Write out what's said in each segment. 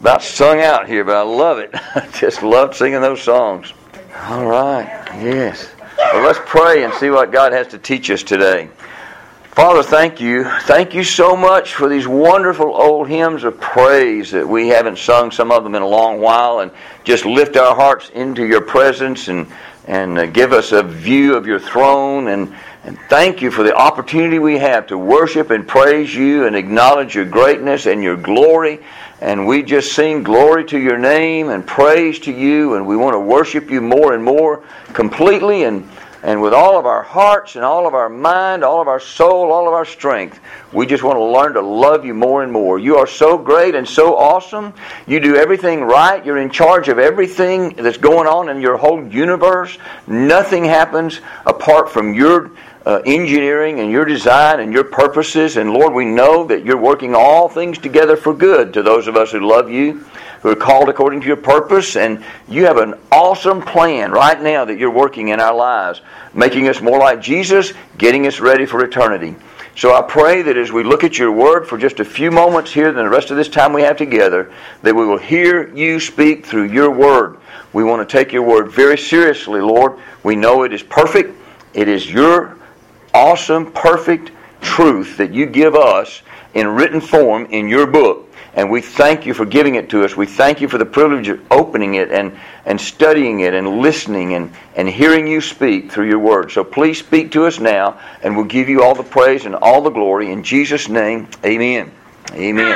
About sung out here, but I love it. I just love singing those songs. All right, yes. Well, let's pray and see what God has to teach us today. Father, thank you. Thank you so much for these wonderful old hymns of praise that we haven't sung some of them in a long while, and just lift our hearts into your presence and give us a view of your throne. And thank you for the opportunity we have to worship and praise you and acknowledge your greatness and your glory. And we just sing glory to your name and praise to you, and we want to worship you more and more completely and with all of our hearts and all of our mind, all of our soul, all of our strength. We just want to learn to love you more and more. You are so great and so awesome. You do everything right. You're in charge of everything that's going on in your whole universe. Nothing happens apart from your engineering and your design and your purposes. And Lord, we know that you're working all things together for good to those of us who love you, who are called according to your purpose. And you have an awesome plan right now that you're working in our lives, making us more like Jesus, getting us ready for eternity. So I pray that as we look at your word for just a few moments here, then the rest of this time we have together, that we will hear you speak through your word. We want to take your word very seriously, Lord. We know it is perfect. It is your awesome, perfect truth that you give us in written form in your book. And we thank you for giving it to us. We thank you for the privilege of opening it and studying it and listening and hearing you speak through your word. So please speak to us now, and we'll give you all the praise and all the glory. In Jesus' name, amen. Amen.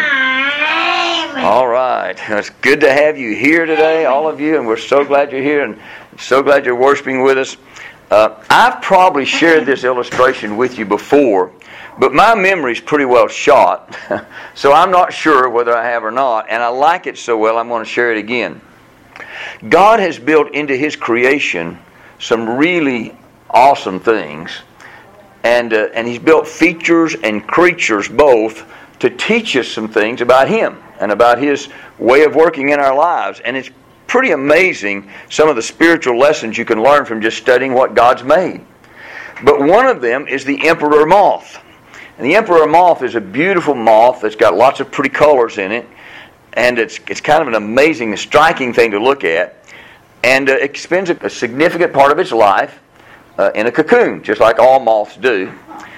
All right. It's good to have you here today, all of you, and we're so glad you're here and so glad you're worshiping with us. I've probably shared this illustration with you before, but my memory's pretty well shot, so I'm not sure whether I have or not, and I like it so well I'm going to share it again. God has built into His creation some really awesome things, and He's built features and creatures both to teach us some things about Him and about His way of working in our lives, and it's pretty amazing some of the spiritual lessons you can learn from just studying what God's made. But one of them is the emperor moth. And the emperor moth is a beautiful moth that's got lots of pretty colors in it, and it's kind of an amazing, striking thing to look at. And it spends a significant part of its life in a cocoon, just like all moths do.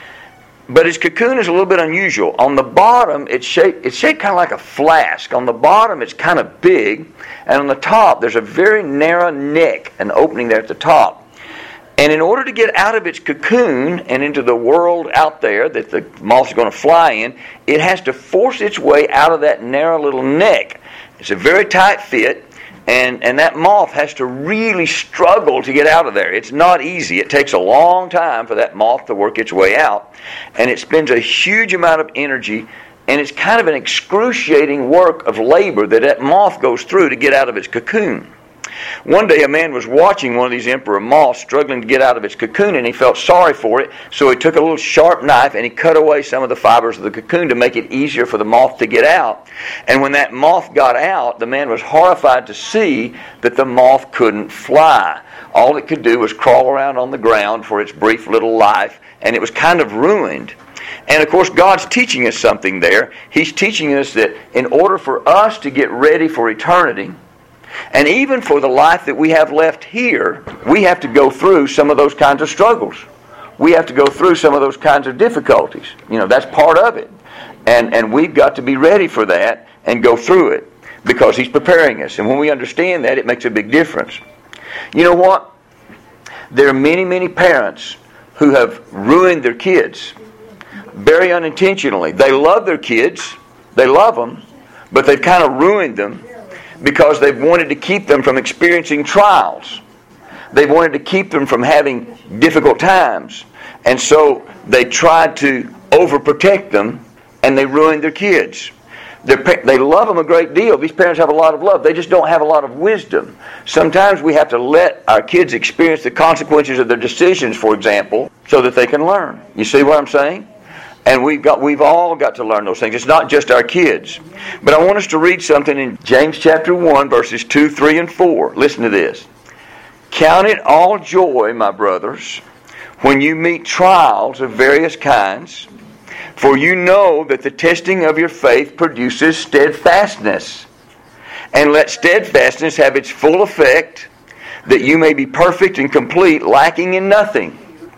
But its cocoon is a little bit unusual. On the bottom, it's shaped kind of like a flask. On the bottom, it's kind of big. And on the top, there's a very narrow neck, an opening there at the top. And in order to get out of its cocoon and into the world out there that the moth is going to fly in, it has to force its way out of that narrow little neck. It's a very tight fit. And that moth has to really struggle to get out of there. It's not easy. It takes a long time for that moth to work its way out. And it spends a huge amount of energy, and it's kind of an excruciating work of labor that moth goes through to get out of its cocoon. One day a man was watching one of these emperor moths struggling to get out of its cocoon, and he felt sorry for it, so he took a little sharp knife and he cut away some of the fibers of the cocoon to make it easier for the moth to get out. And when that moth got out, the man was horrified to see that the moth couldn't fly. All it could do was crawl around on the ground for its brief little life, and it was kind of ruined. And of course, God's teaching us something there. He's teaching us that in order for us to get ready for eternity, and even for the life that we have left here, we have to go through some of those kinds of struggles. We have to go through some of those kinds of difficulties. You know, that's part of it. And we've got to be ready for that and go through it because He's preparing us. And when we understand that, it makes a big difference. You know what? There are many, many parents who have ruined their kids very unintentionally. They love their kids. They love them. But they've kind of ruined them because they've wanted to keep them from experiencing trials. They've wanted to keep them from having difficult times. And so they tried to overprotect them, and they ruined their kids. They love them a great deal. These parents have a lot of love. They just don't have a lot of wisdom. Sometimes we have to let our kids experience the consequences of their decisions, for example, so that they can learn. You see what I'm saying? And we've all got to learn those things. It's not just our kids. But I want us to read something in James chapter 1, verses 2, 3, and 4. Listen to this. Count it all joy, my brothers, when you meet trials of various kinds, for you know that the testing of your faith produces steadfastness. And let steadfastness have its full effect, that you may be perfect and complete, lacking in nothing.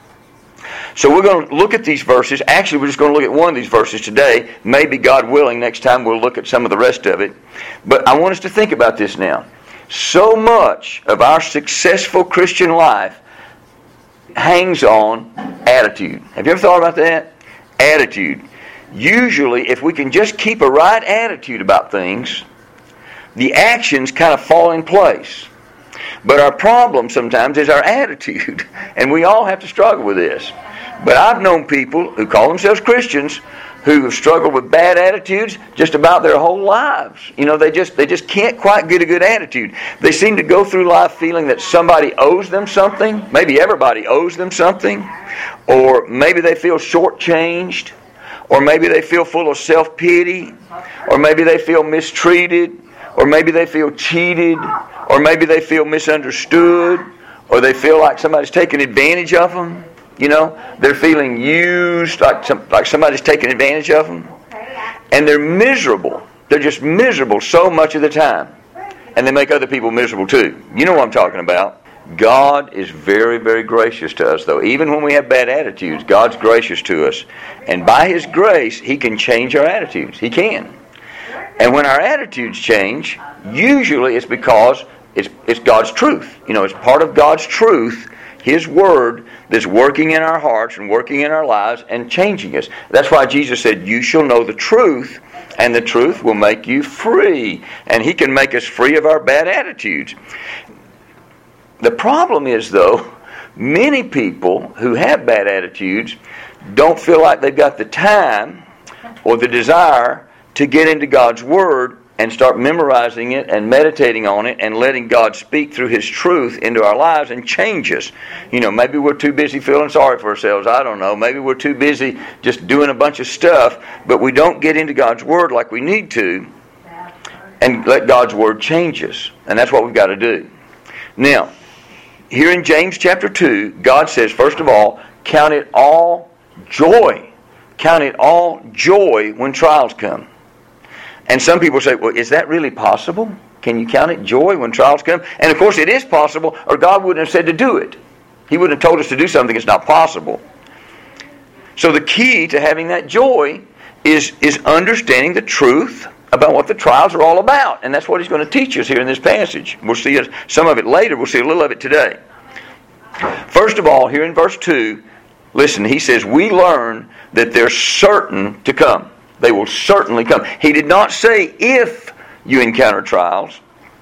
So we're going to look at these verses. Actually, we're just going to look at one of these verses today. Maybe, God willing, next time we'll look at some of the rest of it. But I want us to think about this now. So much of our successful Christian life hangs on attitude. Have you ever thought about that? Attitude. Usually, if we can just keep a right attitude about things, the actions kind of fall in place. But our problem sometimes is our attitude. And we all have to struggle with this. But I've known people who call themselves Christians who have struggled with bad attitudes just about their whole lives. You know, they just can't quite get a good attitude. They seem to go through life feeling that somebody owes them something. Maybe everybody owes them something. Or maybe they feel shortchanged. Or maybe they feel full of self-pity. Or maybe they feel mistreated. Or maybe they feel cheated. Or maybe they feel misunderstood. Or they feel like somebody's taking advantage of them. You know, they're feeling used, like somebody's taking advantage of them. And they're miserable. They're just miserable so much of the time. And they make other people miserable too. You know what I'm talking about. God is very, very gracious to us, though. Even when we have bad attitudes, God's gracious to us. And by His grace, He can change our attitudes. He can. And when our attitudes change, usually it's because it's God's truth. You know, it's part of God's truth, His Word, that's working in our hearts and working in our lives and changing us. That's why Jesus said, you shall know the truth, and the truth will make you free. And He can make us free of our bad attitudes. The problem is, though, many people who have bad attitudes don't feel like they've got the time or the desire to get into God's Word and start memorizing it and meditating on it and letting God speak through His truth into our lives and change us. You know, maybe we're too busy feeling sorry for ourselves. I don't know. Maybe we're too busy just doing a bunch of stuff, but we don't get into God's Word like we need to and let God's Word change us. And that's what we've got to do. Now, here in James chapter 2, God says, first of all, count it all joy. Count it all joy when trials come. And some people say, well, is that really possible? Can you count it joy when trials come? And of course it is possible, or God wouldn't have said to do it. He wouldn't have told us to do something that's not possible. So the key to having that joy is understanding the truth about what the trials are all about. And that's what He's going to teach us here in this passage. We'll see some of it later. We'll see a little of it today. First of all, here in verse 2, listen, He says, we learn that they're certain to come. They will certainly come. He did not say if you encounter trials.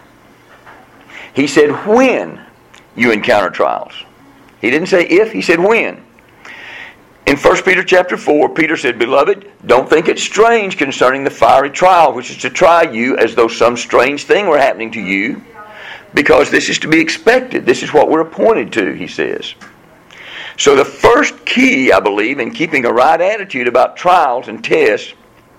He said when you encounter trials. He didn't say if, He said when. In 1 Peter chapter 4, Peter said, Beloved, don't think it strange concerning the fiery trial, which is to try you as though some strange thing were happening to you, because this is to be expected. This is what we're appointed to, he says. So the first key, I believe, in keeping a right attitude about trials and tests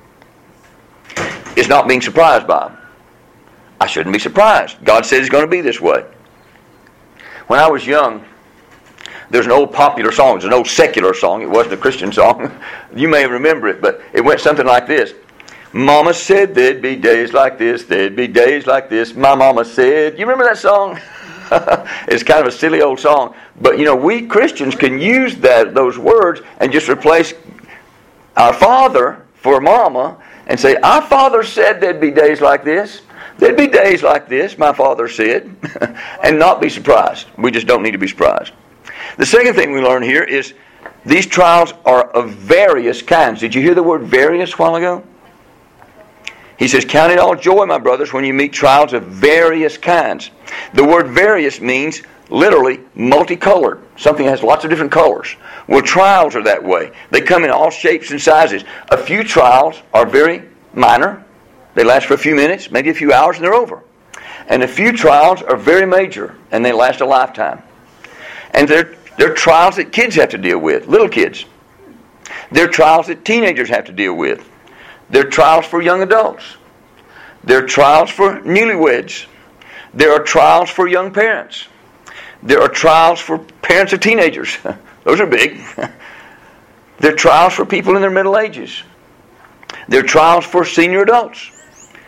is not being surprised by them. I shouldn't be surprised. God said it's going to be this way. When I was young, there's an old popular song. It's an old secular song. It wasn't a Christian song. You may remember it, but it went something like this. Mama said there'd be days like this. There'd be days like this. My mama said. You remember that song? It's kind of a silly old song. But, you know, we Christians can use those words and just replace our father for mama and say, our father said there'd be days like this. There'd be days like this, my father said. And not be surprised. We just don't need to be surprised. The second thing we learn here is these trials are of various kinds. Did you hear the word various a while ago? He says, count it all joy, my brothers, when you meet trials of various kinds. The word various means literally multicolored. Something that has lots of different colors. Well, trials are that way. They come in all shapes and sizes. A few trials are very minor. They last for a few minutes, maybe a few hours, and they're over. And a few trials are very major, and they last a lifetime. And they're trials that kids have to deal with, little kids. They're trials that teenagers have to deal with. They're trials for young adults. They're trials for newlyweds. There are trials for young parents. There are trials for parents of teenagers. Those are big. There are trials for people in their middle ages. There are trials for senior adults.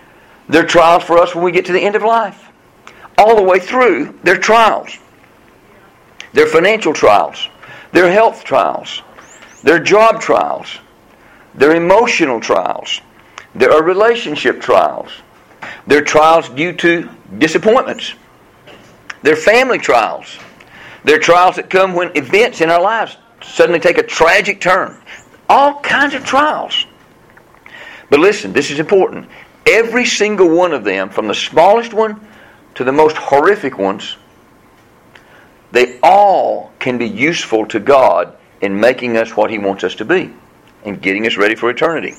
They're trials for us when we get to the end of life. All the way through, they're trials. They're financial trials. They're health trials. They're job trials. They're emotional trials. There are relationship trials. They're trials due to disappointments. They're family trials. They're trials that come when events in our lives suddenly take a tragic turn. All kinds of trials. But listen, this is important. Every single one of them, from the smallest one to the most horrific ones, they all can be useful to God in making us what He wants us to be and getting us ready for eternity.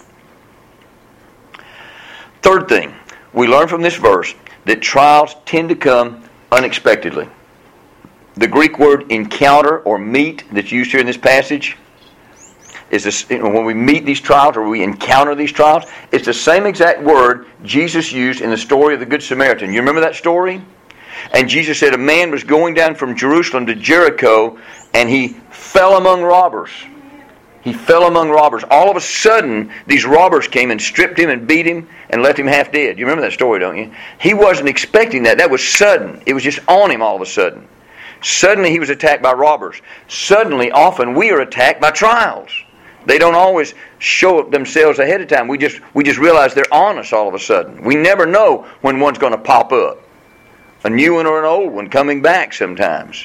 Third thing, we learn from this verse that trials tend to come unexpectedly. The Greek word encounter or meet that's used here in this passage is this, when we meet these trials or we encounter these trials, it's the same exact word Jesus used in the story of the Good Samaritan. You remember that story? And Jesus said a man was going down from Jerusalem to Jericho and he fell among robbers. He fell among robbers. All of a sudden, these robbers came and stripped him and beat him and left him half dead. You remember that story, don't you? He wasn't expecting that. That was sudden. It was just on him all of a sudden. Suddenly he was attacked by robbers. Suddenly, often, we are attacked by trials. They don't always show themselves ahead of time. We just realize they're on us all of a sudden. We never know when one's going to pop up. A new one or an old one coming back sometimes.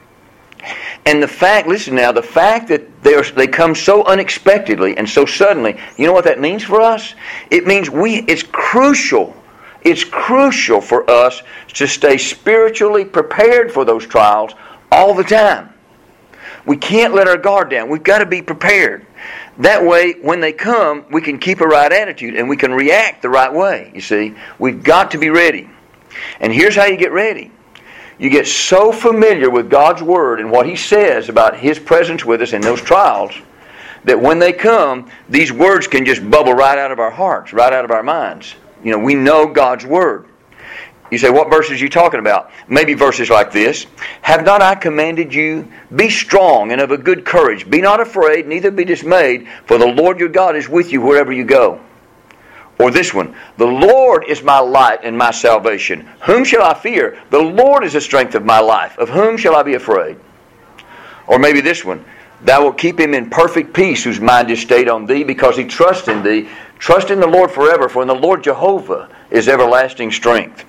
And the fact, listen now, the fact that they come so unexpectedly and so suddenly, you know what that means for us? It means it's crucial. It's crucial for us to stay spiritually prepared for those trials all the time. We can't let our guard down. We've got to be prepared. That way, when they come, we can keep a right attitude and we can react the right way, you see. We've got to be ready. And here's how you get ready. You get so familiar with God's Word and what He says about His presence with us in those trials that when they come, these words can just bubble right out of our hearts, right out of our minds. You know, we know God's Word. You say, what verses are you talking about? Maybe verses like this. Have not I commanded you? Be strong and of a good courage. Be not afraid, neither be dismayed, for the Lord your God is with you wherever you go. Or this one, the Lord is my light and my salvation. Whom shall I fear? The Lord is the strength of my life. Of whom shall I be afraid? Or maybe this one, thou wilt keep him in perfect peace whose mind is stayed on thee because he trusts in thee. Trust in the Lord forever, for in the Lord Jehovah is everlasting strength.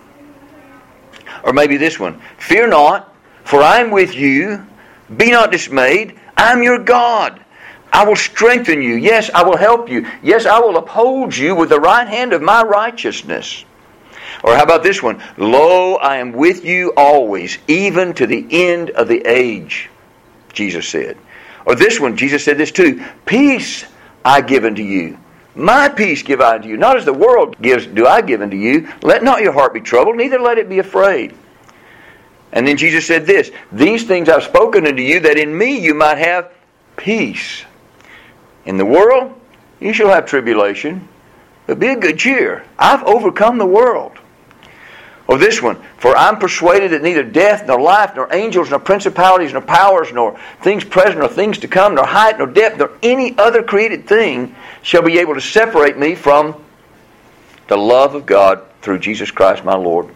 Or maybe this one, fear not, for I am with you. Be not dismayed. I am your God. I will strengthen you. Yes, I will help you. Yes, I will uphold you with the right hand of my righteousness. Or how about this one? Lo, I am with you always, even to the end of the age, Jesus said. Or this one, Jesus said this too. Peace I give unto you. My peace give I unto you. Not as the world gives do I give unto you. Let not your heart be troubled, neither let it be afraid. And then Jesus said this. These things I've spoken unto you, that in me you might have peace. In the world, you shall have tribulation, but be of good cheer. I've overcome the world. Or this one, for I'm persuaded that neither death, nor life, nor angels, nor principalities, nor powers, nor things present, nor things to come, nor height, nor depth, nor any other created thing shall be able to separate me from the love of God through Jesus Christ my Lord.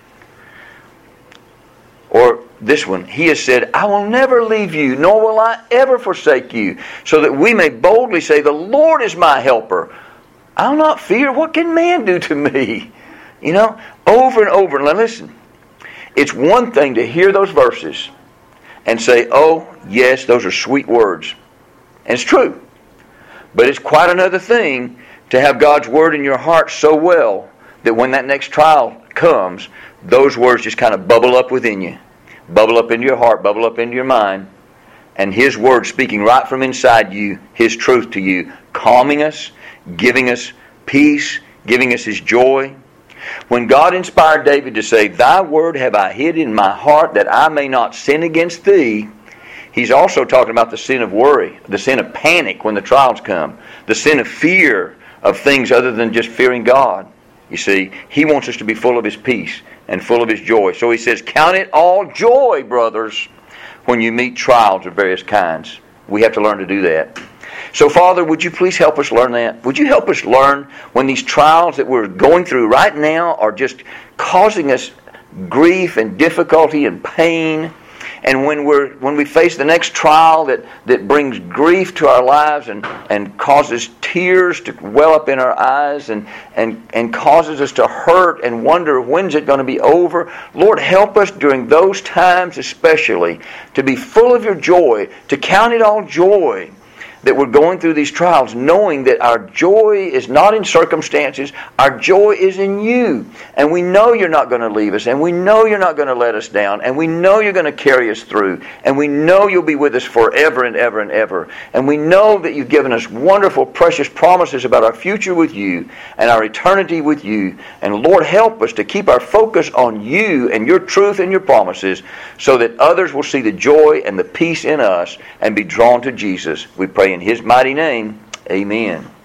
Or this one, He has said, I will never leave you, nor will I ever forsake you, so that we may boldly say, the Lord is my helper. I'll not fear. What can man do to me? You know, over and over. Now listen, it's one thing to hear those verses and say, oh, yes, those are sweet words. And it's true. But it's quite another thing to have God's Word in your heart so well that when that next trial comes, those words just kind of bubble up within you. Bubble up into your heart, bubble up into your mind. And His Word speaking right from inside you, His truth to you, calming us, giving us peace, giving us His joy. When God inspired David to say, Thy word have I hid in my heart that I may not sin against Thee, He's also talking about the sin of worry, the sin of panic when the trials come, the sin of fear of things other than just fearing God. You see, He wants us to be full of His peace and full of His joy. So He says, count it all joy, brothers, when you meet trials of various kinds. We have to learn to do that. So, Father, would you please help us learn that? Would you help us learn when these trials that we're going through right now are just causing us grief and difficulty and pain, and when we face the next trial that brings grief to our lives and causes tears to well up in our eyes and causes us to hurt and wonder when's it going to be over, Lord, help us during those times especially to be full of your joy, to count it all joy that we're going through these trials, knowing that our joy is not in circumstances, our joy is in you. And we know you're not going to leave us, and we know you're not going to let us down, and we know you're going to carry us through, and we know you'll be with us forever and ever and ever. And we know that you've given us wonderful, precious promises about our future with you and our eternity with you. And Lord, help us to keep our focus on you and your truth and your promises so that others will see the joy and the peace in us and be drawn to Jesus. We pray in His mighty name, amen.